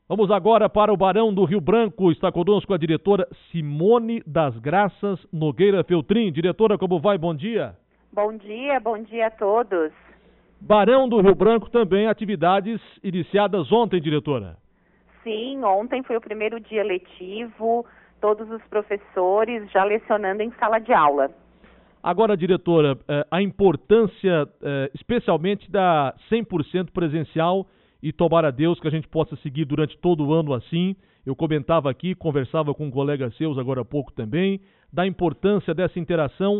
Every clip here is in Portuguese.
Vamos agora para o Barão do Rio Branco. Está conosco a diretora Simone das Graças Nogueira Feltrin. Diretora, como vai? Bom dia. Bom dia a todos. Barão do Rio Branco também, atividades iniciadas ontem, diretora. Sim, ontem foi o primeiro dia letivo, todos os professores já lecionando em sala de aula. Agora, diretora, a importância especialmente da 100% presencial e tomara a Deus que a gente possa seguir durante todo o ano assim. Eu comentava aqui, conversava com colegas seus agora há pouco também, da importância dessa interação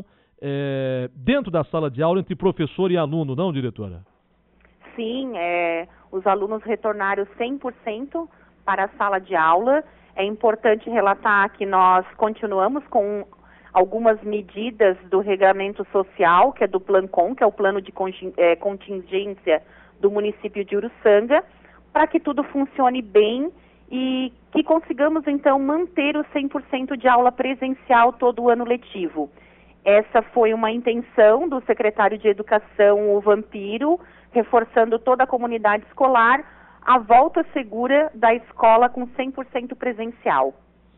dentro da sala de aula entre professor e aluno, não, diretora? Sim, os alunos retornaram 100% para a sala de aula. É importante relatar que nós continuamos com algumas medidas do Regramento Social, que é do PLANCOM, que é o Plano de Contingência do município de Uruçanga, para que tudo funcione bem e que consigamos, então, manter o 100% de aula presencial todo o ano letivo. Essa foi uma intenção do secretário de Educação, o Vampiro, reforçando toda a comunidade escolar, a volta segura da escola com 100% presencial.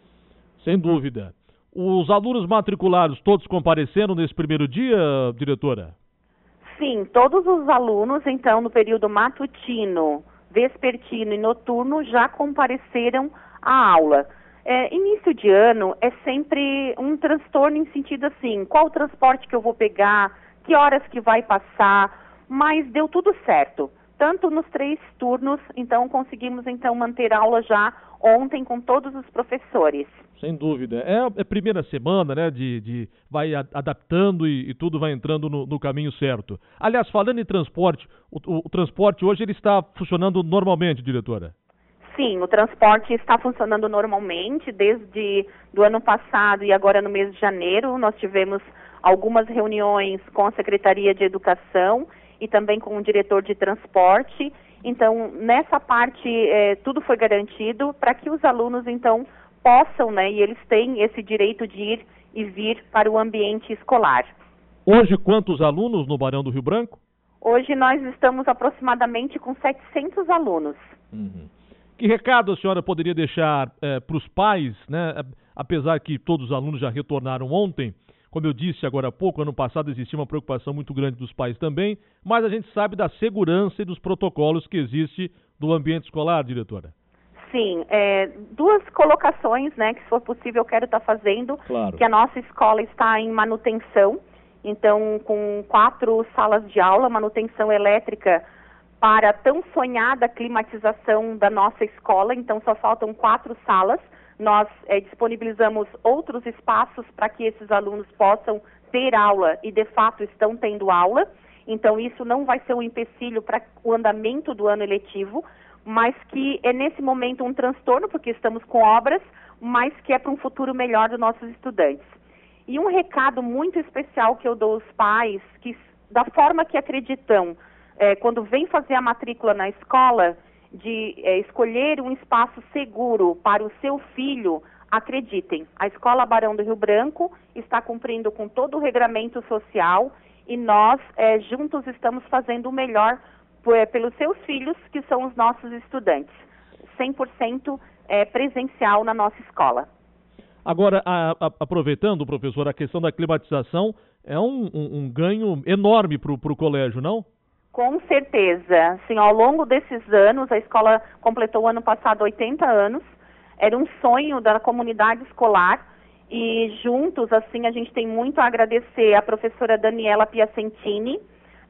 Sem dúvida. Os alunos matriculados todos compareceram nesse primeiro dia, diretora? Sim, todos os alunos, então, no período matutino, vespertino e noturno, já compareceram à aula. Início de ano é sempre um transtorno em sentido assim, qual transporte que eu vou pegar, que horas que vai passar, mas deu tudo certo. Tanto nos 3 turnos, então conseguimos então manter a aula já ontem com todos os professores. Sem dúvida. É a primeira semana, né, vai adaptando e tudo vai entrando no caminho certo. Aliás, falando em transporte, o transporte hoje ele está funcionando normalmente, diretora? Sim, o transporte está funcionando normalmente desde do ano passado e agora no mês de janeiro. Nós tivemos algumas reuniões com a Secretaria de Educação e também com o diretor de transporte. Então, nessa parte, tudo foi garantido para que os alunos, então, possam, né, e eles têm esse direito de ir e vir para o ambiente escolar. Hoje, quantos alunos no Barão do Rio Branco? Hoje nós estamos aproximadamente com 700 alunos. Uhum. Que recado a senhora poderia deixar para os pais, né? Apesar que todos os alunos já retornaram ontem, como eu disse agora há pouco, ano passado existia uma preocupação muito grande dos pais também, mas a gente sabe da segurança e dos protocolos que existe do ambiente escolar, diretora. Sim, 2 colocações, né, que se for possível eu quero estar fazendo, claro. Que a nossa escola está em manutenção, então com 4 salas de aula, manutenção elétrica para a tão sonhada climatização da nossa escola, então só faltam 4 salas. Nós disponibilizamos outros espaços para que esses alunos possam ter aula e de fato estão tendo aula, então isso não vai ser um empecilho para o andamento do ano eletivo, mas que é nesse momento um transtorno, porque estamos com obras, mas que é para um futuro melhor dos nossos estudantes. E um recado muito especial que eu dou aos pais, que da forma que acreditam, quando vem fazer a matrícula na escola, de escolher um espaço seguro para o seu filho, acreditem, a Escola Barão do Rio Branco está cumprindo com todo o regramento social e nós juntos estamos fazendo o melhor pelos seus filhos, que são os nossos estudantes. 100% presencial na nossa escola. Agora, aproveitando, professor, a questão da climatização é um ganho enorme para o colégio, não? Com certeza. Sim, ao longo desses anos, a escola completou o ano passado 80 anos. Era um sonho da comunidade escolar e juntos, assim, a gente tem muito a agradecer à professora Daniela Piacentini,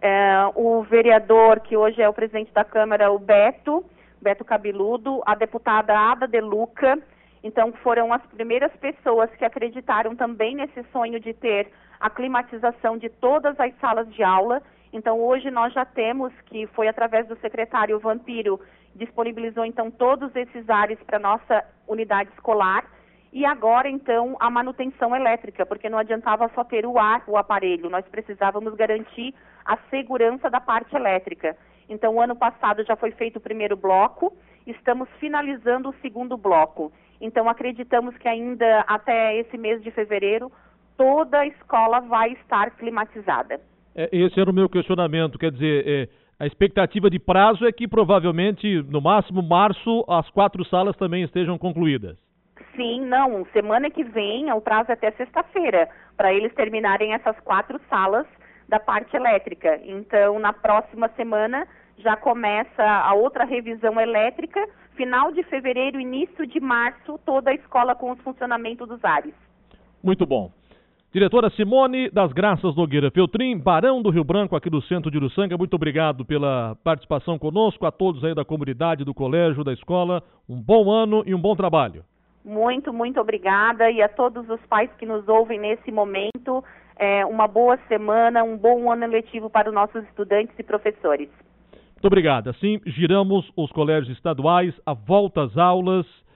o vereador, que hoje é o presidente da Câmara, o Beto Cabeludo, a deputada Ada De Luca. Então, foram as primeiras pessoas que acreditaram também nesse sonho de ter a climatização de todas as salas de aula. Então, hoje nós já temos, que foi através do secretário Vampiro, disponibilizou, então, todos esses ares para a nossa unidade escolar. E agora, então, a manutenção elétrica, porque não adiantava só ter o aparelho, nós precisávamos garantir a segurança da parte elétrica. Então, o ano passado já foi feito o primeiro bloco, estamos finalizando o segundo bloco. Então, acreditamos que ainda até esse mês de fevereiro, toda a escola vai estar climatizada. Esse era o meu questionamento, quer dizer, A expectativa de prazo é que provavelmente, no máximo, março, as 4 salas também estejam concluídas. Sim, não. Semana que vem, o prazo é até sexta-feira, para eles terminarem essas 4 salas da parte elétrica. Então, na próxima semana, já começa a outra revisão elétrica. Final de fevereiro, início de março, toda a escola com os funcionamentos dos ares. Muito bom. Diretora Simone das Graças Nogueira Feltrin, Barão do Rio Branco, aqui do centro de Uruçanga, muito obrigado pela participação conosco, a todos aí da comunidade, do colégio, da escola, um bom ano e um bom trabalho. Muito, muito obrigada, e a todos os pais que nos ouvem nesse momento, uma boa semana, um bom ano letivo para os nossos estudantes e professores. Muito obrigado. Assim, giramos os colégios estaduais, a volta às aulas.